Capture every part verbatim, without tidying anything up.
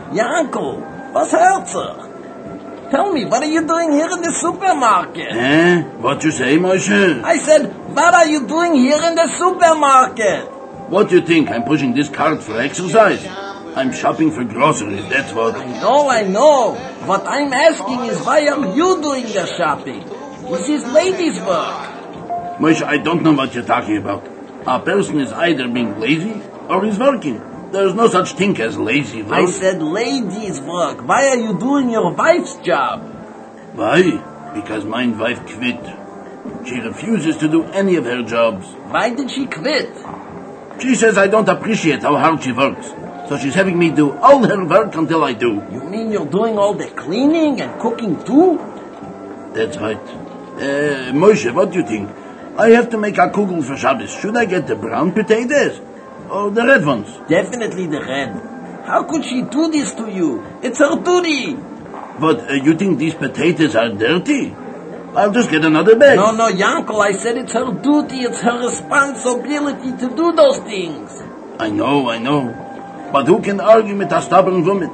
Yankel, was hurts er? Tell me, what are you doing here in the supermarket? Eh? What you say, Moshe? I said, what are you doing here in the supermarket? What do you think? I'm pushing this cart for exercise? I'm shopping for groceries, that's what. I know, I know. What I'm asking is, why are you doing the shopping? This is ladies' work. Moshe, I don't know what you're talking about. A person is either being lazy or is working. There's no such thing as lazy work. I said ladies' work. Why are you doing your wife's job? Why? Because my wife quit. She refuses to do any of her jobs. Why did she quit? She says I don't appreciate how hard she works. So she's having me do all her work until I do. You mean you're doing all the cleaning and cooking too? That's right. Uh, Moshe, what do you think? I have to make a kugel for Shabbos. Should I get the brown potatoes or the red ones? Definitely the red. How could she do this to you? It's her duty. But uh, you think these potatoes are dirty? I'll just get another bag. No, no, Yankel, I said it's her duty, it's her responsibility to do those things. I know, I know. But who can argue with a stubborn woman?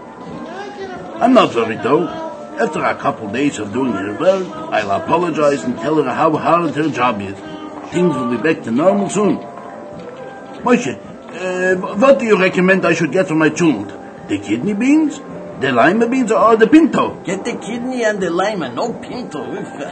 I'm not worried though. After a couple days of doing her work, I'll apologize and tell her how hard her job is. Things will be back to normal soon. Moshe, uh, what do you recommend I should get for my child? The kidney beans? The lima beans or the pinto? Get the kidney and the lima, no pinto.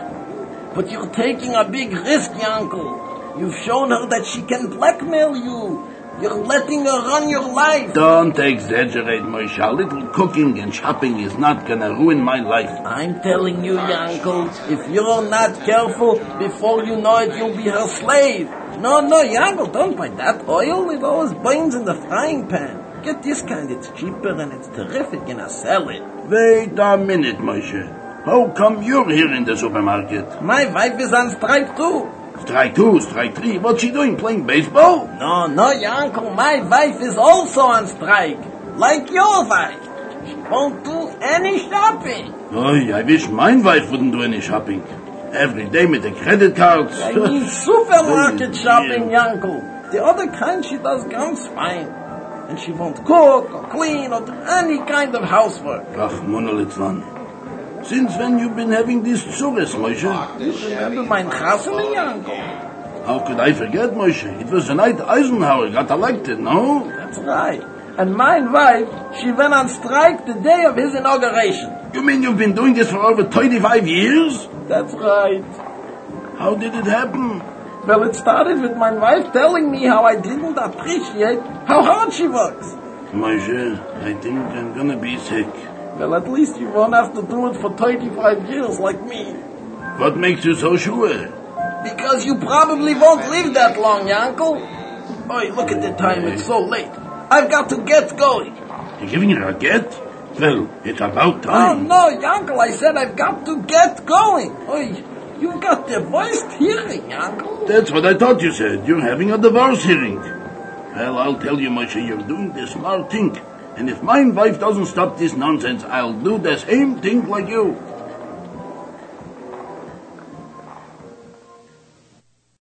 But you're taking a big risk, Yankel. You've shown her that she can blackmail you. You're letting her run your life. Don't exaggerate, Moshe. A little cooking and shopping is not gonna ruin my life. I'm telling you, Yankel, if you're not careful, before you know it, you'll be her slave. No, no, Yankel, don't buy that oil. It always burns in the frying pan. Get this kind, it's cheaper and it's terrific, and I'll sell it. Wait a minute, Moshe. How come you're here in the supermarket? My wife is on strike too. Strike two, strike three. What's she doing, playing baseball? No, no, Yankel, my wife is also on strike. Like your wife. She won't do any shopping. Oh, I wish my wife wouldn't do any shopping. Every day with the credit cards. I mean supermarket shopping, Yankel. The other kind she does ganz fine. And she won't cook or clean or do any kind of housework. Ach, Monolitzwan. Since when you've been having this tzuris, Moshe? You remember my chasana, Yankel? How could I forget, Moshe? It was the night Eisenhower got elected, no? That's right. And my wife, she went on strike the day of his inauguration. You mean you've been doing this for over twenty-five years? That's right. How did it happen? Well, it started with my wife telling me how I didn't appreciate how hard she works. Moshe, I think I'm gonna be sick. Well, at least you won't have to do it for twenty-five years like me. What makes you so sure? Because you probably won't live that long, Yankel. Oh, look at the time, it's so late. I've got to get going. You're giving her a get? Well, it's about time. Oh, no, Yankel, I said I've got to get going. Oh, you've got divorced hearing, Yankel. That's what I thought you said. You're having a divorce hearing. Well, I'll tell you, Moshe, you're doing the smart thing. And if my wife doesn't stop this nonsense, I'll do the same thing like you.